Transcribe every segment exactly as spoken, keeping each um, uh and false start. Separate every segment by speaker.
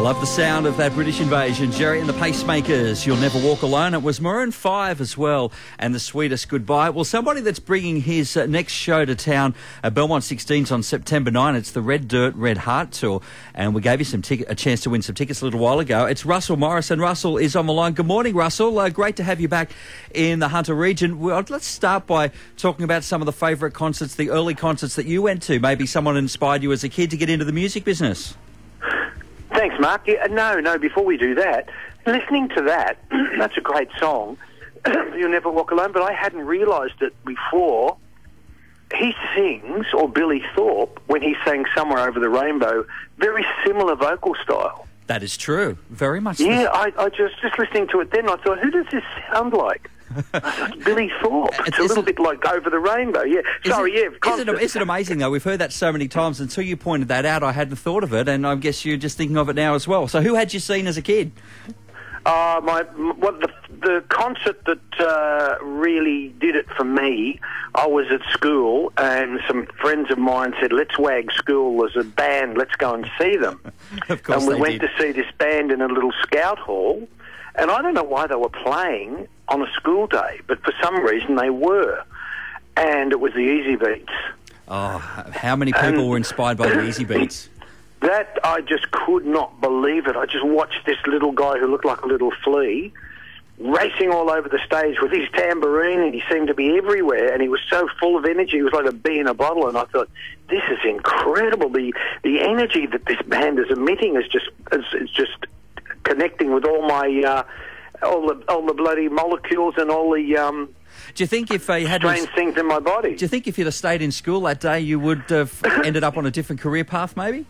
Speaker 1: Love the sound of that British invasion. Jerry and the Pacemakers, You'll Never Walk Alone. It was Maroon five as well, and The Sweetest Goodbye. Well, somebody that's bringing his uh, next show to town at Belmont sixteens on September ninth, it's the Red Dirt, Red Heart Tour, and we gave you some tic- a chance to win some tickets a little while ago. It's Russell Morris, and Russell is on the line. Good morning, Russell. Uh, great to have you back in the Hunter region. Well, let's start by talking about some of the favourite concerts, the early concerts that you went to. Maybe someone inspired you as a kid to get into the music business.
Speaker 2: Thanks, Mark. Yeah, no, no, before we do that, listening to that, that's a great song, You'll Never Walk Alone, but I hadn't realised it before. He sings, or Billy Thorpe, when he sang Somewhere Over the Rainbow, very similar vocal style.
Speaker 1: That is true. Very much.
Speaker 2: Yeah, the... I, I just, just listening to it then, I thought, who does this sound like? Billy Thorpe. It's, it's a little it, bit like Over the Rainbow. Yeah. Sorry,
Speaker 1: it,
Speaker 2: yeah.
Speaker 1: Isn't it, isn't it amazing, though? We've heard that so many times. Until you pointed that out, I hadn't thought of it, and I guess you're just thinking of it now as well. So who had you seen as a kid?
Speaker 2: Uh, my well, the, the concert that uh, really did it for me, I was at school, and some friends of mine said, let's wag school as a band, let's go and see them.
Speaker 1: Of course
Speaker 2: And we
Speaker 1: they
Speaker 2: went
Speaker 1: did.
Speaker 2: to see this band in a little scout hall, and I don't know why they were playing on a school day, but for some reason they were. And it was the Easy Beats.
Speaker 1: Oh, how many people
Speaker 2: and
Speaker 1: were inspired by the Easy Beats?
Speaker 2: That, I just could not believe it. I just watched this little guy who looked like a little flea racing all over the stage with his tambourine, and he seemed to be everywhere, and he was so full of energy. He was like a bee in a bottle, and I thought, this is incredible. The the energy that this band is emitting is just is, is just connecting with all my uh, all the all the bloody molecules and all the um,
Speaker 1: do you think if uh, you had
Speaker 2: strange things in my body.
Speaker 1: Do you think if you'd have stayed in school that day, you would have ended up on a different career path, maybe?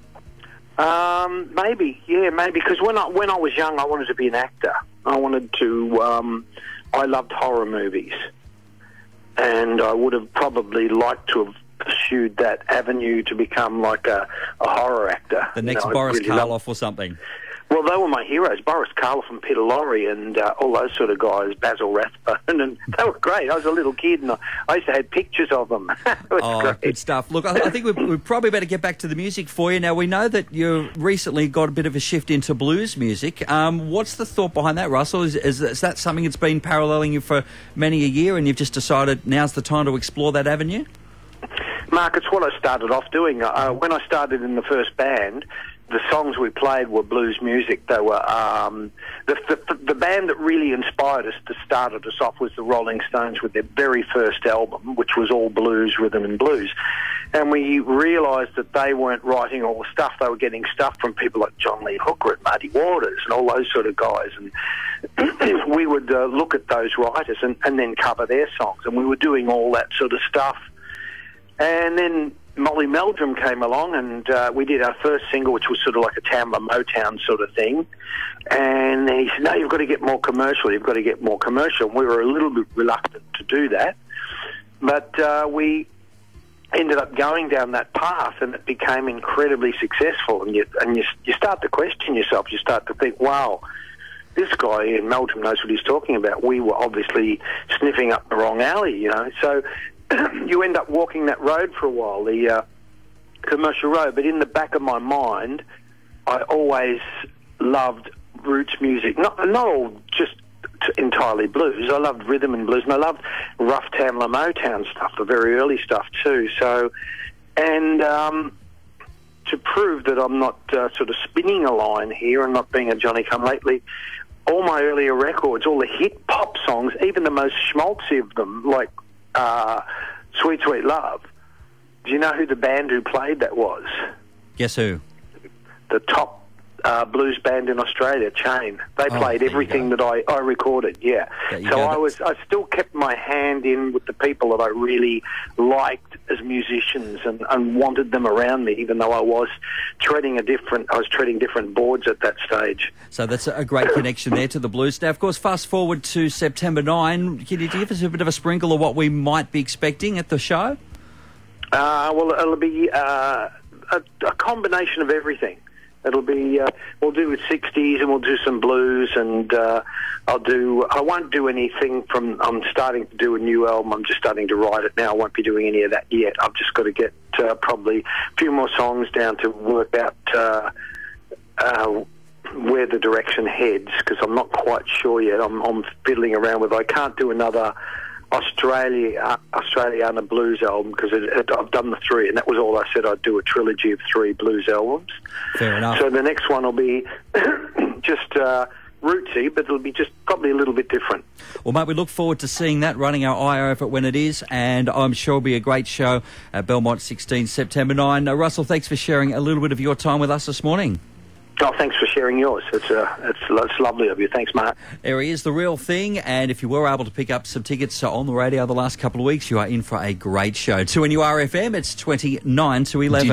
Speaker 2: Um, maybe, yeah, maybe. Because when I when I was young, I wanted to be an actor. I wanted to. Um, I loved horror movies, and I would have probably liked to have pursued that avenue to become like a, a horror actor.
Speaker 1: The next
Speaker 2: you know,
Speaker 1: Boris
Speaker 2: really
Speaker 1: Karloff
Speaker 2: loved...
Speaker 1: or something.
Speaker 2: Well, they were my heroes, Boris Karloff and Peter Lorre and uh, all those sort of guys, Basil Rathbone, and they were great. I was a little kid, and I, I used to have pictures of them. It was
Speaker 1: oh,
Speaker 2: great.
Speaker 1: Good stuff. Look, I, I think we we probably better get back to the music for you. Now, we know that you recently got a bit of a shift into blues music. Um, what's the thought behind that, Russell? Is, is, is that something that's been paralleling you for many a year, and you've just decided now's the time to explore that avenue?
Speaker 2: Mark, it's what I started off doing. Uh, when I started in the first band, the songs we played were blues music. They were um, the, the the band that really inspired us to started us off was the Rolling Stones with their very first album, which was all blues, rhythm and blues. And we realised that they weren't writing all the stuff; they were getting stuff from people like John Lee Hooker and Muddy Waters and all those sort of guys. And we would uh, look at those writers and, and then cover their songs, and we were doing all that sort of stuff. And then Molly Meldrum came along, and uh, we did our first single, which was sort of like a Tamla Motown sort of thing. And he said, no, you've got to get more commercial, you've got to get more commercial. And we were a little bit reluctant to do that. But uh, we ended up going down that path, and it became incredibly successful. And you, and you, you start to question yourself. You start to think, wow, this guy in Meldrum knows what he's talking about. We were obviously sniffing up the wrong alley, you know. So you end up walking that road for a while, the uh, commercial road. But in the back of my mind, I always loved roots music. Not, not all just entirely blues. I loved rhythm and blues, and I loved rough Tamla Motown stuff, the very early stuff too. So, and um, to prove that I'm not uh, sort of spinning a line here and not being a Johnny-come-lately, all my earlier records, all the hit pop songs, even the most schmaltzy of them, like Uh, Sweet Sweet Love. Do you know who the band who played that was?
Speaker 1: Guess who?
Speaker 2: The top uh, blues band in Australia, Chain. They
Speaker 1: Oh,
Speaker 2: played
Speaker 1: there you
Speaker 2: everything
Speaker 1: go.
Speaker 2: that I, I recorded, yeah.
Speaker 1: There you
Speaker 2: So
Speaker 1: go.
Speaker 2: I was I still kept my hand in with the people that I really liked as musicians and, and wanted them around me, even though I was treading a different I was treading different boards at that stage.
Speaker 1: So that's a great connection there to the blues. Now, of course, fast forward to September ninth. Can you give us a bit of a sprinkle of what we might be expecting at the show?
Speaker 2: Uh, well, it'll be uh, a, a combination of everything. It'll be uh, we'll do with sixties and we'll do some blues, and uh, I'll do. I won't do anything from. I'm starting to do a new album. I'm just starting to write it now. I won't be doing any of that yet. I've just got to get uh, probably a few more songs down to work out uh, uh, direction heads, because I'm not quite sure yet. I'm, I'm fiddling around with. I can't do another Australia uh, Australiana blues album because it, it, I've done the three, and that was all I said. I'd do a trilogy of three blues albums.
Speaker 1: Fair enough.
Speaker 2: So the next one will be just uh, rootsy, but it'll be just probably a little bit different.
Speaker 1: Well, mate, we look forward to seeing that, running our eye over it when it is, and I'm sure it'll be a great show at Belmont sixteen, September ninth. Uh, Russell, thanks for sharing a little bit of your time with us this morning.
Speaker 2: Oh, thanks for sharing yours. It's, uh, it's, it's lovely of you. Thanks, Mark.
Speaker 1: There he is, The Real Thing, and if you were able to pick up some tickets on the radio the last couple of weeks, you are in for a great show. two N U R F M, it's twenty-nine to eleven.